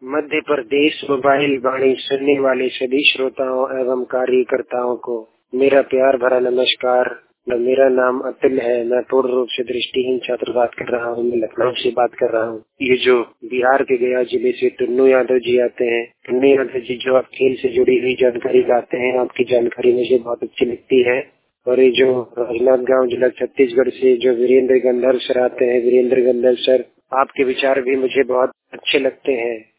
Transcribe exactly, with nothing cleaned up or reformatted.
Madhya Pradesh mobile वाणी सुनने वाले सभी श्रोताओं एवं कार्यकर्ताओं को मेरा प्यार भरा नमस्कार। मेरा नाम अतुल है। मैं पूर्ण रूप से दृष्टिहीन छात्र बात कर रहा हूँ। मैं लखनऊ से बात कर रहा हूँ। ये जो बिहार के गया जिले से टुन्नू यादव जी आते हैं, टुन्नू यादव जी जो आप खेल से जुड़ी हुई जानकारी लाते हैं, आपकी जानकारी मुझे बहुत अच्छी लगती है। और ये जो राजनांदगांव जिला छत्तीसगढ़ से जो वीरेंद्र गंधर्व सर आते हैं, वीरेंद्र गंधर्व सर, आपके विचार भी मुझे बहुत अच्छे लगते हैं।